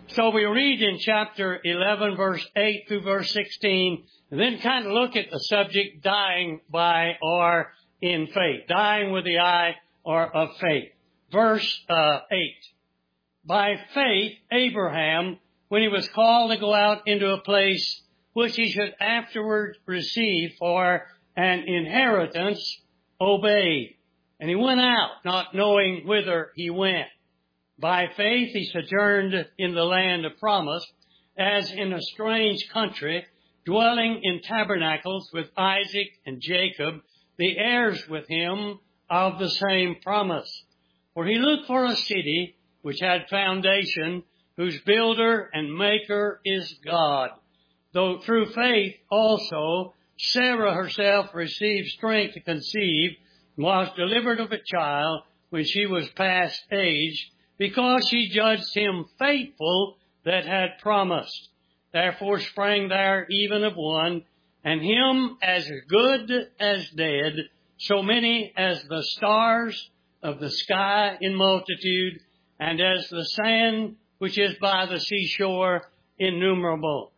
So we read in chapter 11, verse 8 through verse 16, and then kind of look at the subject dying by or in faith. Dying with the eye or of faith. Verse 8. By faith, Abraham, when he was called to go out into a place which he should afterward receive for an inheritance, obeyed. And he went out, not knowing whither he went. By faith he sojourned in the land of promise, as in a strange country, dwelling in tabernacles with Isaac and Jacob, the heirs with him of the same promise. For he looked for a city which had foundation, whose builder and maker is God. Though through faith also Sarah herself received strength to conceive, and was delivered of a child when she was past age, because she judged him faithful that had promised. Therefore sprang there even of one, and him as good as dead, so many as the stars of the sky in multitude, and as the sand which is by the seashore innumerable.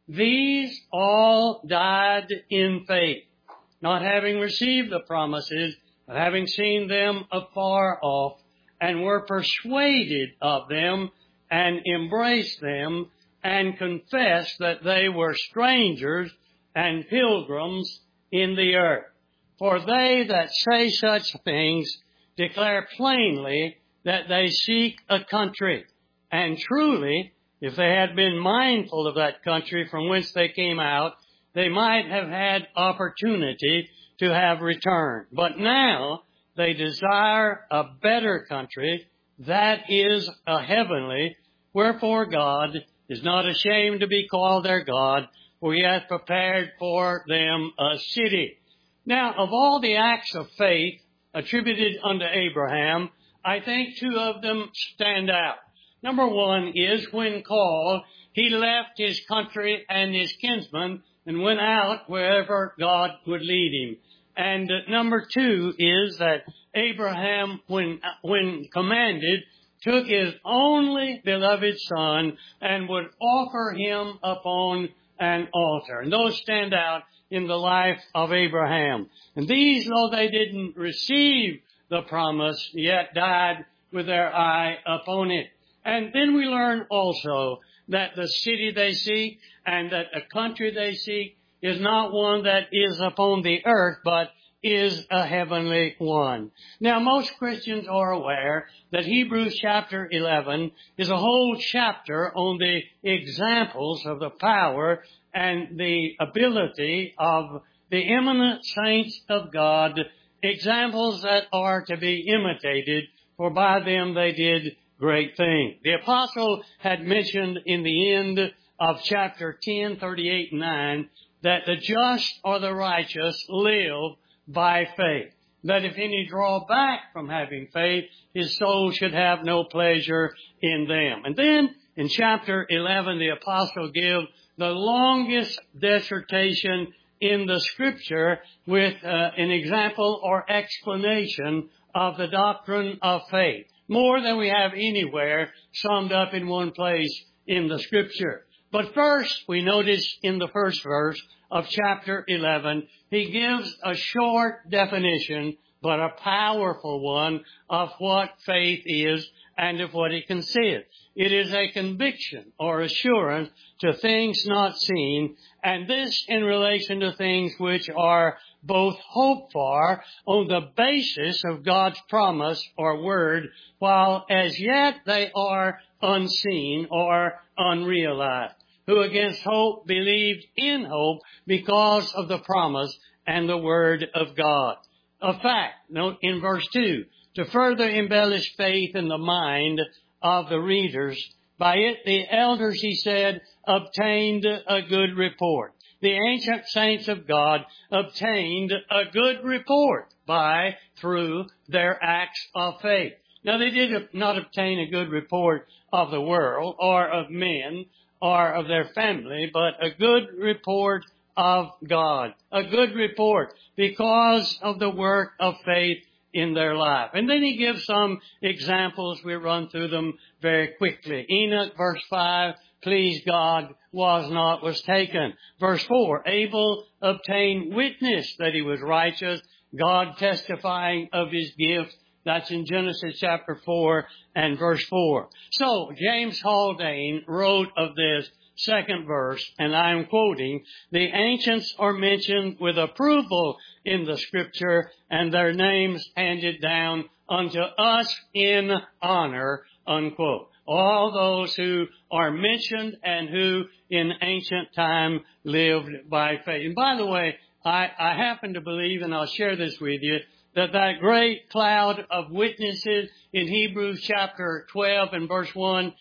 These all died in faith, not having received the promises, but having seen them afar off, and were persuaded of them, and embraced them, and confessed that they were strangers and pilgrims in the earth. For they that say such things declare plainly that they seek a country. And truly, if they had been mindful of that country from whence they came out, they might have had opportunity to have returned. But now they desire a better country, that is a heavenly, wherefore God is not ashamed to be called their God, for he hath prepared for them a city. Now, of all the acts of faith attributed unto Abraham, I think two of them stand out. Number one is when called, he left his country and his kinsmen and went out wherever God would lead him. And number two is that Abraham, when commanded, took his only beloved son and would offer him upon an altar. And those stand out in the life of Abraham. And these, though they didn't receive the promise, yet died with their eye upon it. And then we learn also that the city they seek and that the country they seek is not one that is upon the earth, but is a heavenly one. Now, most Christians are aware that Hebrews chapter 11 is a whole chapter on the examples of the power and the ability of the eminent saints of God, examples that are to be imitated, for by them they did great things. The apostle had mentioned in the end of chapter 10, 38 and 9, that the just or the righteous live by faith. That if any draw back from having faith, his soul should have no pleasure in them. And then in chapter 11, the apostle gives the longest dissertation in the scripture with an example or explanation of the doctrine of faith. More than we have anywhere summed up in one place in the scripture. But first, we notice in the first verse of chapter 11, he gives a short definition, but a powerful one, of what faith is and of what it consists. It is a conviction or assurance to things not seen, and this in relation to things which are both hoped for on the basis of God's promise or word, while as yet they are unseen or unrealized. Who against hope believed in hope because of the promise and the word of God. A fact, note in verse 2, to further embellish faith in the mind of the readers, by it the elders, he said, obtained a good report. The ancient saints of God obtained a good report through their acts of faith. Now, they did not obtain a good report of the world or of men or of their family, but a good report of God. A good report because of the work of faith in their life. And then he gives some examples. We run through them very quickly. Enoch, verse 5, pleased God, was taken. Verse 4, Abel obtained witness that he was righteous, God testifying of his gift. That's in Genesis chapter 4 and verse 4. So, James Haldane wrote of this second verse, and I am quoting, the ancients are mentioned with approval in the Scripture, and their names handed down unto us in honor, unquote. All those who are mentioned and who in ancient time lived by faith. And by the way, I happen to believe, and I'll share this with you, that great cloud of witnesses in Hebrews chapter 12 and verse 1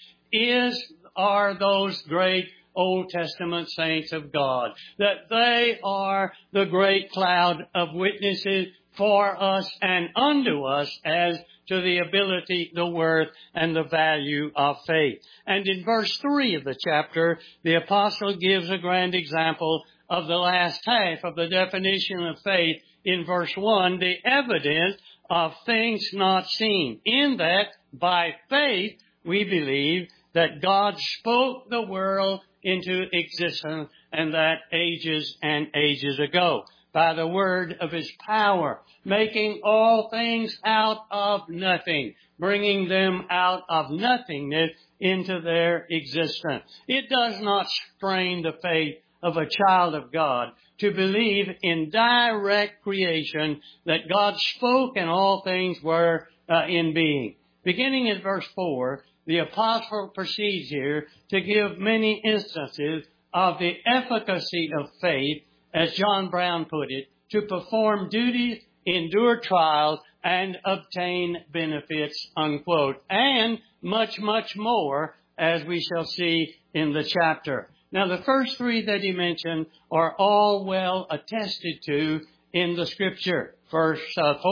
are those great Old Testament saints of God. That they are the great cloud of witnesses for us and unto us as to the ability, the worth, and the value of faith. And in verse 3 of the chapter, the apostle gives a grand example of the last half of the definition of faith in verse 1, the evidence of things not seen. In that, by faith, we believe that God spoke the world into existence, and that ages and ages ago, by the word of His power, making all things out of nothing, bringing them out of nothingness into their existence. It does not strain the faith of a child of God to believe in direct creation, that God spoke and all things were in being. Beginning in verse 4, the apostle proceeds here to give many instances of the efficacy of faith, as John Brown put it, to perform duties, endure trials, and obtain benefits, unquote. And much, much more, as we shall see in the chapter. Now, the first three that he mentioned are all well attested to in the Scripture. First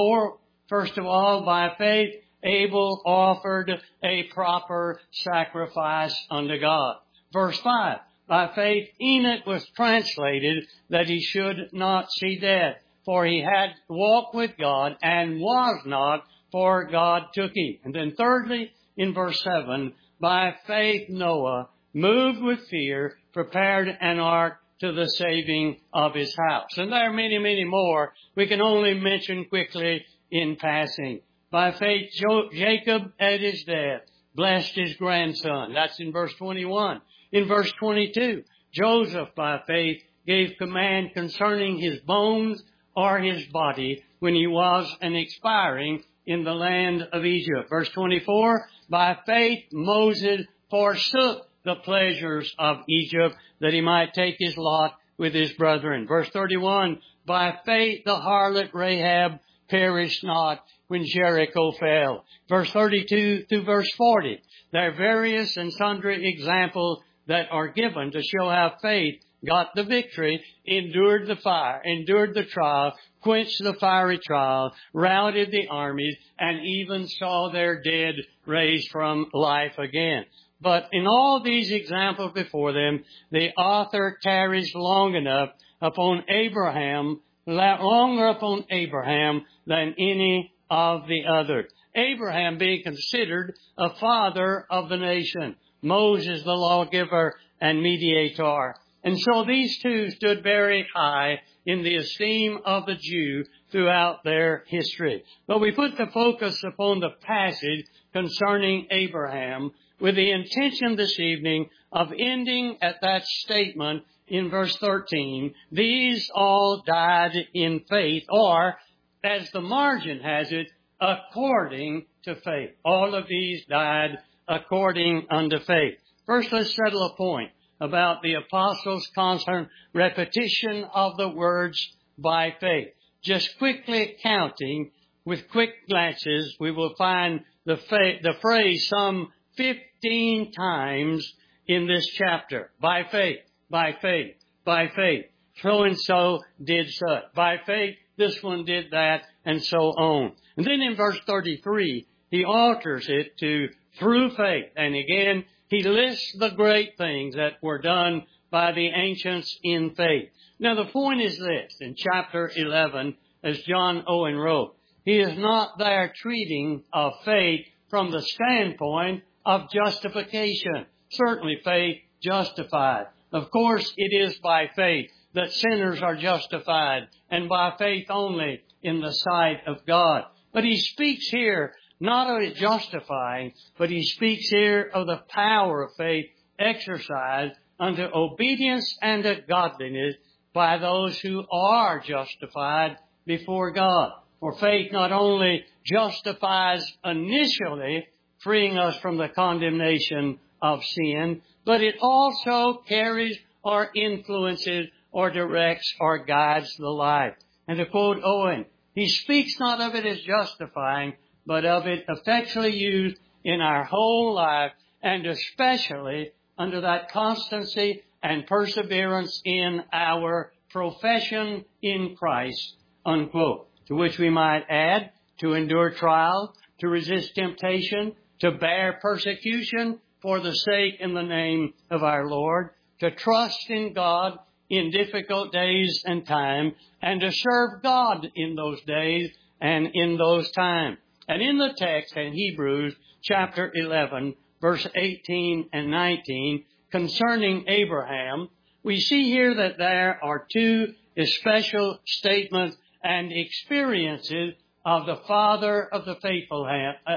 of all, by faith, Abel offered a proper sacrifice unto God. Verse 5, by faith, Enoch was translated that he should not see death, for he had walked with God and was not, for God took him. And then thirdly, in verse 7, by faith, Noah, moved with fear, prepared an ark to the saving of his house. And there are many, many more we can only mention quickly in passing. By faith, Jacob at his death blessed his grandson. That's in verse 21. In verse 22, Joseph by faith gave command concerning his bones or his body when he was an expiring in the land of Egypt. Verse 24, by faith Moses forsook the pleasures of Egypt that he might take his lot with his brethren. Verse 31, by faith the harlot Rahab perished not when Jericho fell. Verse 32 through verse 40, there are various and sundry examples that are given to show how faith got the victory, endured the fire, endured the trial, quenched the fiery trial, routed the armies, and even saw their dead raised from life again. But in all these examples before them, the author tarries long enough upon Abraham, longer upon Abraham than any of the others. Abraham being considered a father of the nation, Moses the lawgiver and mediator. And so these two stood very high in the esteem of the Jew throughout their history. But we put the focus upon the passage concerning Abraham with the intention this evening of ending at that statement in verse 13, these all died in faith, or, as the margin has it, according to faith. All of these died according unto faith. First, let's settle a point about the apostles' constant repetition of the words by faith. Just quickly counting with quick glances, we will find the phrase some 15 times in this chapter. By faith, by faith, by faith. So-and-so did such. By faith, this one did that, and so on. And then in verse 33, he alters it to through faith. And again, he lists the great things that were done by the ancients in faith. Now, the point is this. In chapter 11, as John Owen wrote, he is not there treating of faith from the standpoint of justification. Certainly faith justified. Of course, it is by faith that sinners are justified, and by faith only in the sight of God. But he speaks here not of it justifying, but he speaks here of the power of faith exercised unto obedience and to godliness by those who are justified before God. For faith not only justifies initially, freeing us from the condemnation of sin, but it also carries or influences or directs or guides the life. And to quote Owen, he speaks not of it as justifying, but of it effectually used in our whole life, and especially under that constancy and perseverance in our profession in Christ, unquote. To which we might add, to endure trial, to resist temptation, to bear persecution for the sake and the name of our Lord, to trust in God in difficult days and time, and to serve God in those days and in those times. And in the text in Hebrews chapter 11, verse 18 and 19, concerning Abraham, we see here that there are two special statements and experiences of the father of the faithful,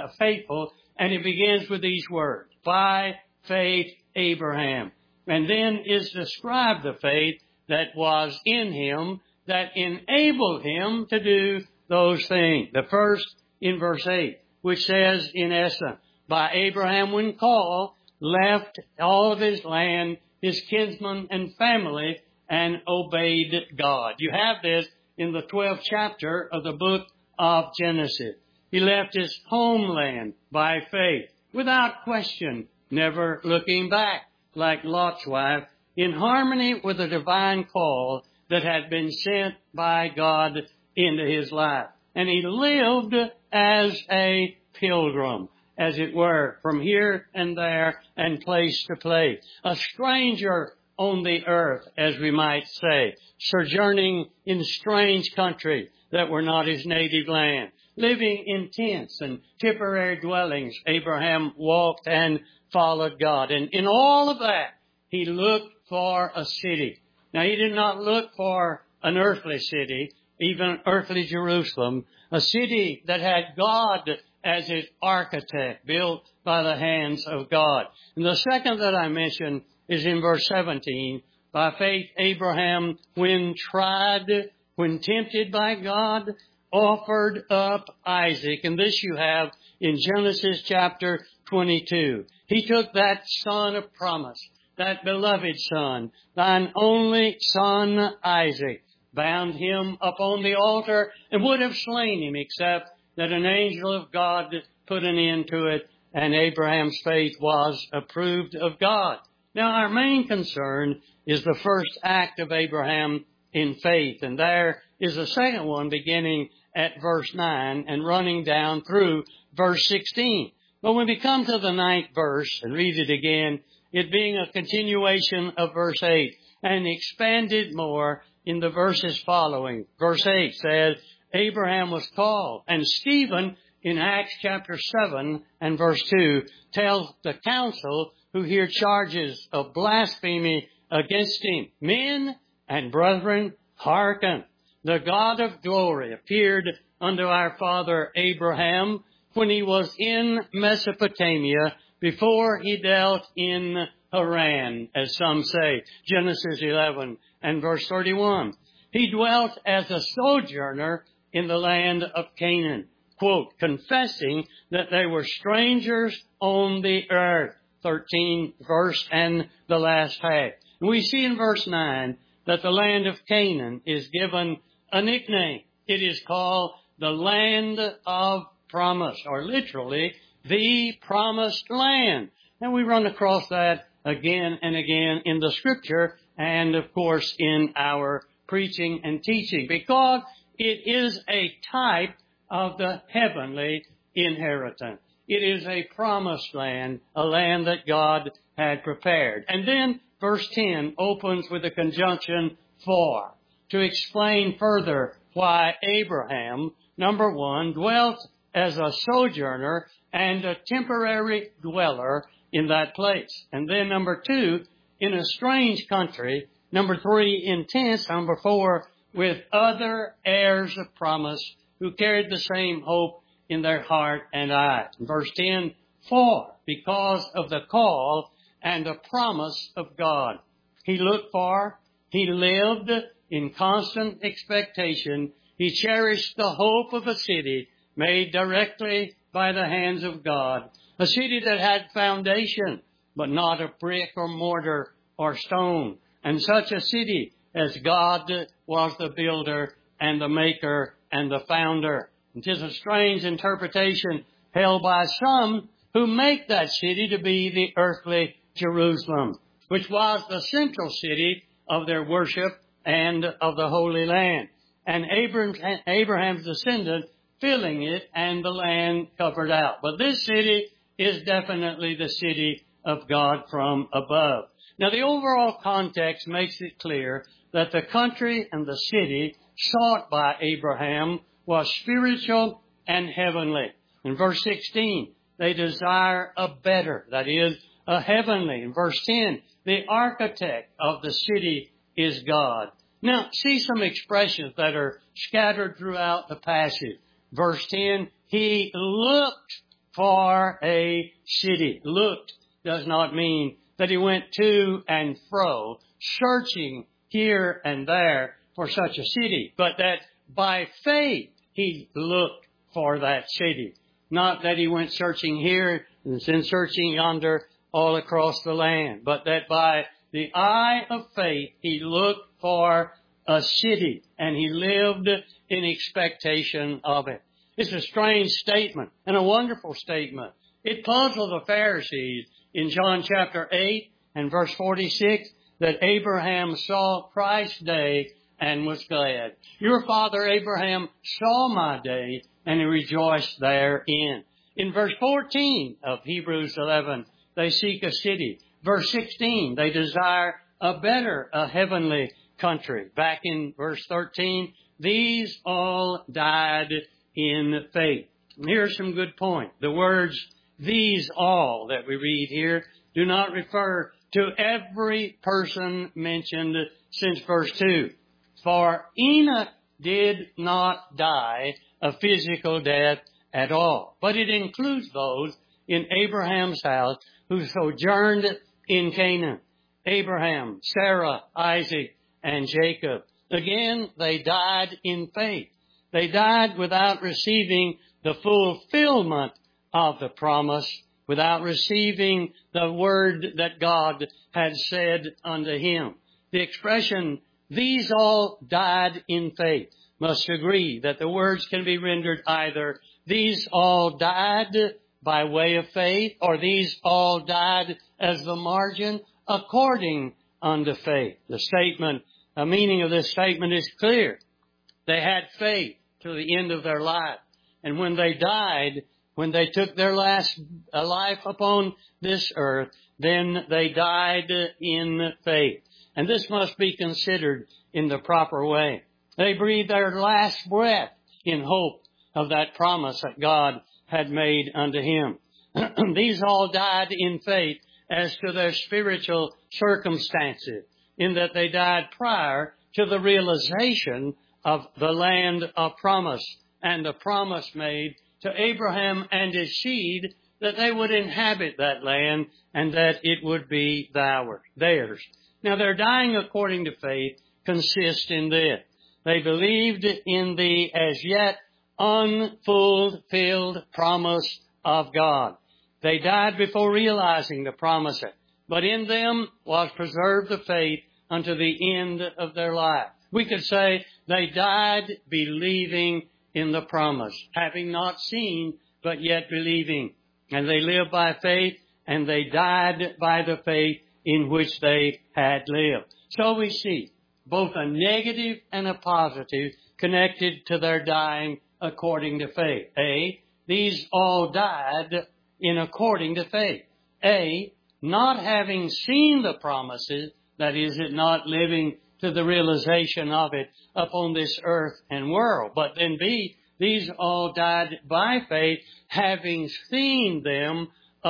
and it begins with these words, by faith Abraham. And then is described the faith that was in him that enabled him to do those things. The first in verse 8, which says in essence, by Abraham when called, left all of his land, his kinsmen and family, and obeyed God. You have this in the 12th chapter of the book of Genesis. He left his homeland by faith, without question, never looking back, like Lot's wife, in harmony with the divine call that had been sent by God into his life. And he lived as a pilgrim, as it were, from here and there and place to place. A stranger on the earth, as we might say, sojourning in strange countries that were not his native land. Living in tents and temporary dwellings, Abraham walked and followed God. And in all of that, he looked for a city. Now, he did not look for an earthly city, even earthly Jerusalem, a city that had God as its architect, built by the hands of God. And the second that I mentioned is in verse 17. By faith, Abraham, when tried, when tempted by God, offered up Isaac. And this you have in Genesis chapter 22. He took that son of promise, that beloved son, thine only son Isaac, bound him upon the altar and would have slain him, except that an angel of God put an end to it, and Abraham's faith was approved of God. Now, our main concern is the first act of Abraham in faith, and there is a second one beginning at verse 9 and running down through verse 16. But when we come to the 9th verse and read it again, it being a continuation of verse 8 and expanded more in the verses following. Verse 8 says, Abraham was called, and Stephen in Acts chapter 7 and verse 2 tells the council who hear charges of blasphemy against him, men and brethren, hearken. The God of glory appeared unto our father Abraham when he was in Mesopotamia, before he dealt in Haran, as some say. Genesis 11 and verse 31. He dwelt as a sojourner in the land of Canaan, quote, confessing that they were strangers on the earth. 13th verse and the last half. And we see in verse 9 that the land of Canaan is given a nickname. It is called the land of promise, or literally, the promised land. And we run across that again and again in the scripture and, of course, in our preaching and teaching, because it is a type of the heavenly inheritance. It is a promised land, a land that God had prepared. And then verse 10 opens with the conjunction for, to explain further why Abraham number one, dwelt as a sojourner and a temporary dweller in that place. And then number two, in a strange country. Number three, in tents. Number four, with other heirs of promise who carried the same hope in their heart and eyes. Verse 10, for because of the call and the promise of God. He looked for, he lived in constant expectation. He cherished the hope of a city made directly by the hands of God. A city that had foundation, but not of brick or mortar or stone. And such a city as God was the builder and the maker and the founder. It is a strange interpretation held by some who make that city to be the earthly Jerusalem, which was the central city of their worship and of the Holy Land. And Abraham's descendant filling it and the land covered out. But this city is definitely the city of God from above. Now the overall context makes it clear that the country and the city sought by Abraham was spiritual and heavenly. In verse 16, they desire a better, that is, a heavenly. In verse 10, the architect of the city is God. Now, see some expressions that are scattered throughout the passage. Verse 10, he looked for a city. Looked does not mean that he went to and fro, searching here and there for such a city, but that by faith he looked for that city. Not that he went searching here and then searching yonder all across the land, but that by the eye of faith he looked for a city and he lived in expectation of it. It's a strange statement and a wonderful statement. It puzzled the Pharisees in John chapter 8 and verse 46 that Abraham saw Christ's day and was glad. Your father Abraham saw my day and he rejoiced therein. In verse 14 of Hebrews 11, they seek a city. Verse 16, they desire a better, a heavenly country. Back in verse 13, these all died in faith. And here's some good point. The words, these all that we read here do not refer to every person mentioned since verse 2. For Enoch did not die a physical death at all, but it includes those in Abraham's house who sojourned in Canaan. Abraham, Sarah, Isaac, and Jacob. Again, they died in faith. They died without receiving the fulfillment of the promise, without receiving the word that God had said unto him. The expression, these all died in faith, must agree that the words can be rendered either these all died by way of faith, or these all died as the margin according unto faith. The meaning of this statement is clear. They had faith to the end of their life. And when they died, when they took their last life upon this earth, then they died in faith. And this must be considered in the proper way. They breathed their last breath in hope of that promise that God had made unto him. These all died in faith as to their spiritual circumstances, in that they died prior to the realization of the land of promise and the promise made to Abraham and his seed that they would inhabit that land and that it would be theirs. Now, their dying according to faith consists in this. They believed in the as yet unfulfilled promise of God. They died before realizing the promise, but in them was preserved the faith unto the end of their life. We could say they died believing in the promise, having not seen, but yet believing. And they lived by faith, and they died by the faith in which they had lived. So we see both a negative and a positive connected to their dying according to faith. A, these all died in according to faith. A, not having seen the promises, that is, it not living to the realization of it upon this earth and world. But then B, These all died by faith, having seen them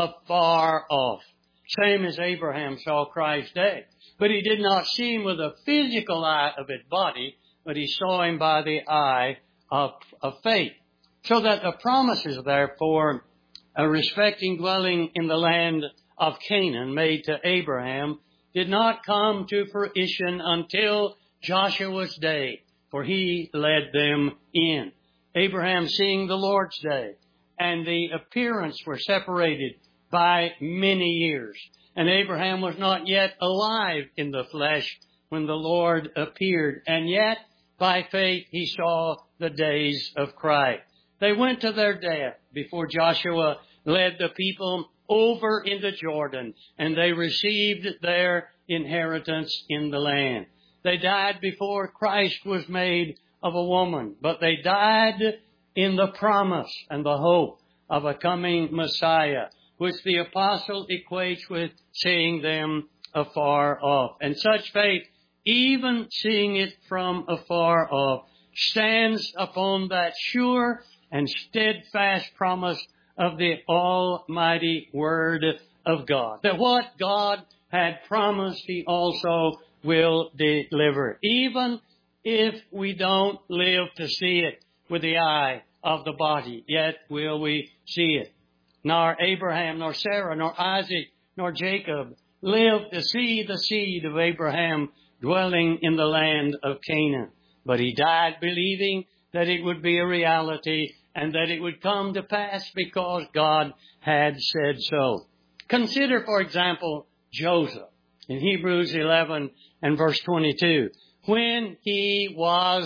afar off. Same as Abraham saw Christ's day. But he did not see him with a physical eye of his body, but he saw him by the eye of faith. So that the promises, therefore, respecting dwelling in the land of Canaan made to Abraham did not come to fruition until Joshua's day, for he led them in. Abraham seeing the Lord's day, and the appearance were separated by many years. And Abraham was not yet alive in the flesh when the Lord appeared, and yet by faith he saw the days of Christ. They went to their death before Joshua led the people over into Jordan, and they received their inheritance in the land. They died before Christ was made of a woman, but they died in the promise and the hope of a coming Messiah, which the apostle equates with seeing them afar off. And such faith, even seeing it from afar off, stands upon that sure and steadfast promise of the almighty Word of God, that what God had promised, He also will deliver, even if we don't live to see it with the eye of the body, yet will we see it. Nor Abraham, nor Sarah, nor Isaac, nor Jacob lived to see the seed of Abraham dwelling in the land of Canaan. But he died believing that it would be a reality and that it would come to pass because God had said so. Consider, for example, Joseph in Hebrews 11 and verse 22. When he was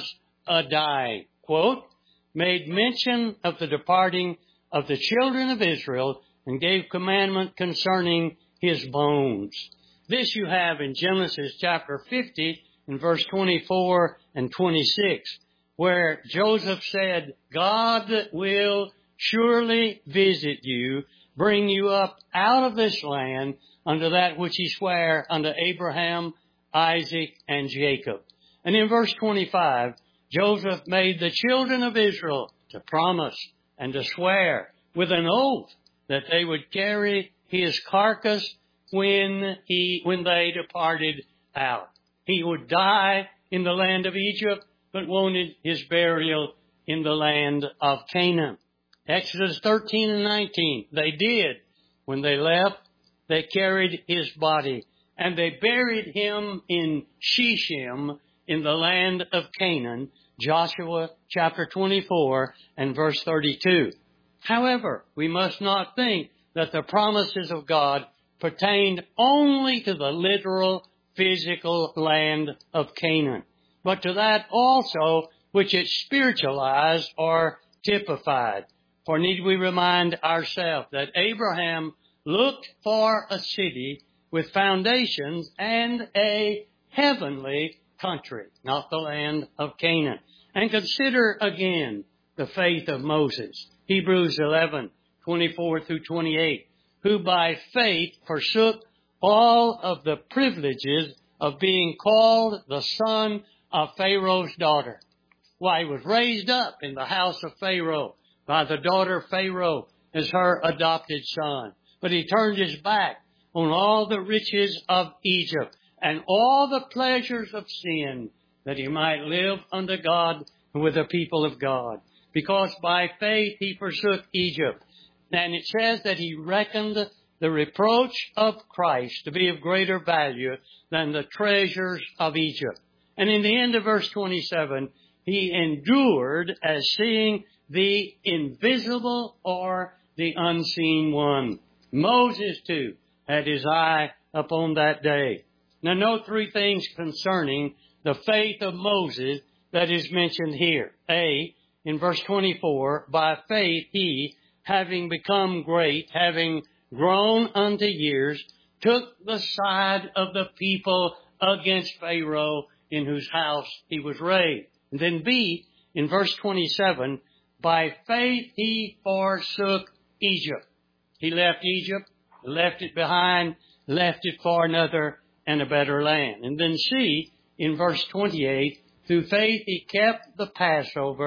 dying, quote, made mention of the departing of the children of Israel and gave commandment concerning his bones. This you have in Genesis chapter 50 in verse 24 and 26, where Joseph said, God will surely visit you, bring you up out of this land unto that which he sware unto Abraham, Isaac, and Jacob. And in verse 25, Joseph made the children of Israel to promise and to swear with an oath that they would carry his carcass when they departed out. He would die in the land of Egypt, but wanted his burial in the land of Canaan. Exodus 13 and 19, they did. When they left, they carried his body, and they buried him in Shechem in the land of Canaan, Joshua chapter 24 and verse 32. However, we must not think that the promises of God pertained only to the literal physical land of Canaan, but to that also which it spiritualized or typified. For need we remind ourselves that Abraham looked for a city with foundations and a heavenly country, not the land of Canaan. And consider again the faith of Moses. Hebrews 11, 24 through 28, who by faith forsook all of the privileges of being called the son of Pharaoh's daughter. Why, he was raised up in the house of Pharaoh by the daughter of Pharaoh as her adopted son. But he turned his back on all the riches of Egypt and all the pleasures of sin, that he might live unto God and with the people of God. Because by faith he forsook Egypt. And it says that he reckoned the reproach of Christ to be of greater value than the treasures of Egypt. And in the end of verse 27, he endured as seeing the invisible or the unseen one. Moses, too, had his eye upon that day. Now, note three things concerning the faith of Moses that is mentioned here. A, in verse 24, by faith he, having become great, having grown unto years, took the side of the people against Pharaoh, in whose house he was raised. And then B, in verse 27, by faith he forsook Egypt. He left Egypt, left it behind, left it for another and a better land. And then C, in verse 28, through faith he kept the Passover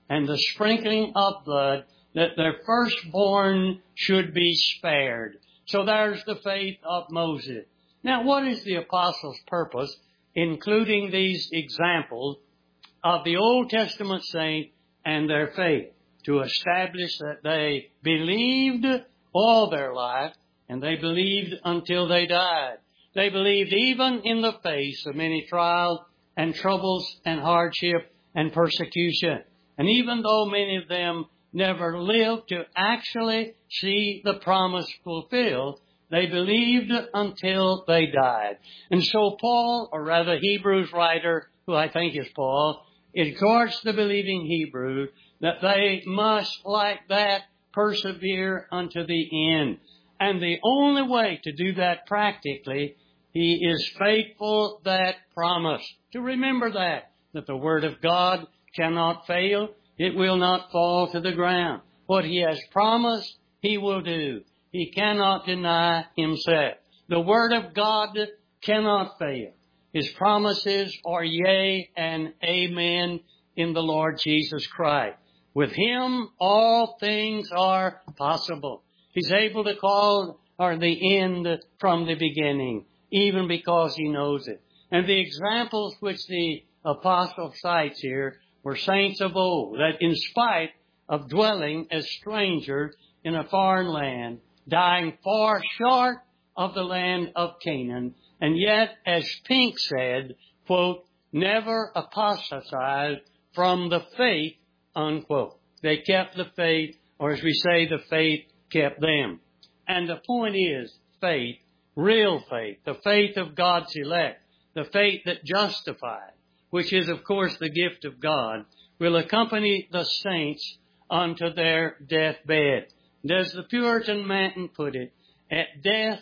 and the sprinkling of blood, that their firstborn should be spared. So there's the faith of Moses. Now, what is the apostles' purpose, including these examples of the Old Testament saint and their faith? To establish that they believed all their life, and they believed until they died. They believed even in the face of many trials and troubles and hardship and persecution. And even though many of them never lived to actually see the promise fulfilled, they believed until they died. And so Paul, or rather Hebrews writer, who I think is Paul, exhorts the believing Hebrews that they must, like that, persevere unto the end. And the only way to do that practically, he is faithful that promise. To remember that the Word of God cannot fail. It will not fall to the ground. What he has promised, he will do. He cannot deny himself. The Word of God cannot fail. His promises are yea and amen in the Lord Jesus Christ. With him, all things are possible. He's able to call the end from the beginning, even because he knows it. And the examples which the apostle cites here were saints of old, that in spite of dwelling as strangers in a foreign land, dying far short of the land of Canaan, and yet, as Pink said, quote, never apostatized from the faith, unquote. They kept the faith, or as we say, the faith kept them. And the point is, faith, real faith, the faith of God's elect, the faith that justifies, which is, of course, the gift of God, will accompany the saints unto their deathbed. And as the Puritan Manton put it, at death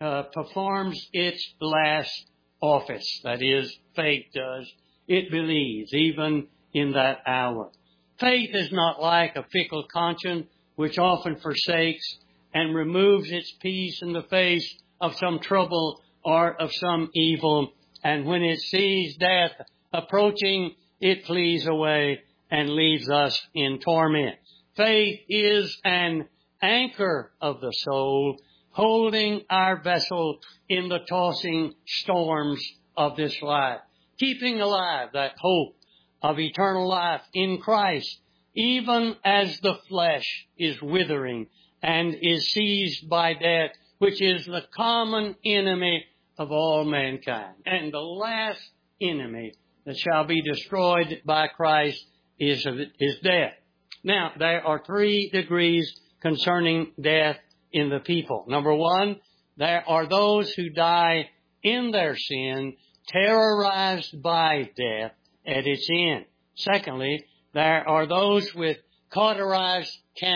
performs its last office. That is, faith does. It believes, even in that hour. Faith is not like a fickle conscience, which often forsakes and removes its peace in the face of some trouble or of some evil. And when it sees death approaching, it flees away and leaves us in torment. Faith is an anchor of the soul, holding our vessel in the tossing storms of this life, keeping alive that hope of eternal life in Christ, even as the flesh is withering and is seized by death, which is the common enemy of all mankind. And the last enemy that shall be destroyed by Christ is death. Now, there are 3 degrees concerning death in the people. Number 1, there are those who die in their sin, terrorized by death at its end. Secondly, there are those with cauterized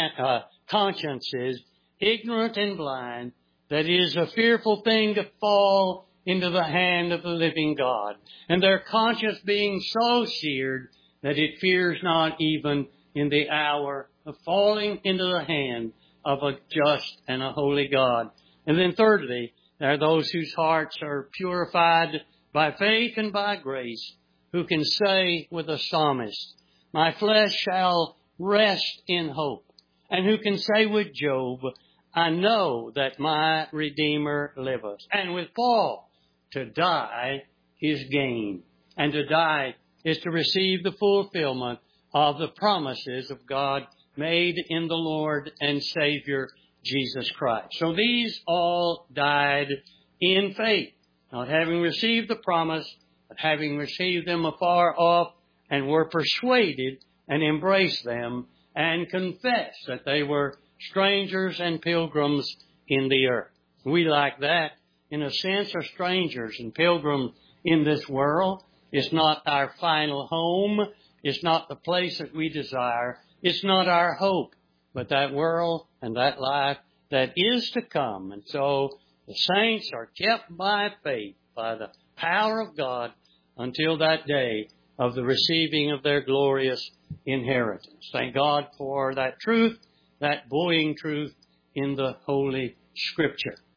consciences, ignorant and blind, that it is a fearful thing to fall into the hand of the living God, and their conscience being so seared that it fears not even in the hour of falling into the hand of a just and a holy God. And then thirdly, there are those whose hearts are purified by faith and by grace, who can say with the psalmist, my flesh shall rest in hope, and who can say with Job, I know that my Redeemer liveth. And with Paul, to die is gain, and to die is to receive the fulfillment of the promises of God made in the Lord and Savior Jesus Christ. So these all died in faith, not having received the promise, but having received them afar off, and were persuaded and embraced them and confessed that they were strangers and pilgrims in the earth. We like that. In a sense, are strangers and pilgrims in this world. It's not our final home. It's not the place that we desire. It's not our hope, but that world and that life that is to come. And so the saints are kept by faith, by the power of God, until that day of the receiving of their glorious inheritance. Thank God for that truth, that buoying truth in the Holy Scripture.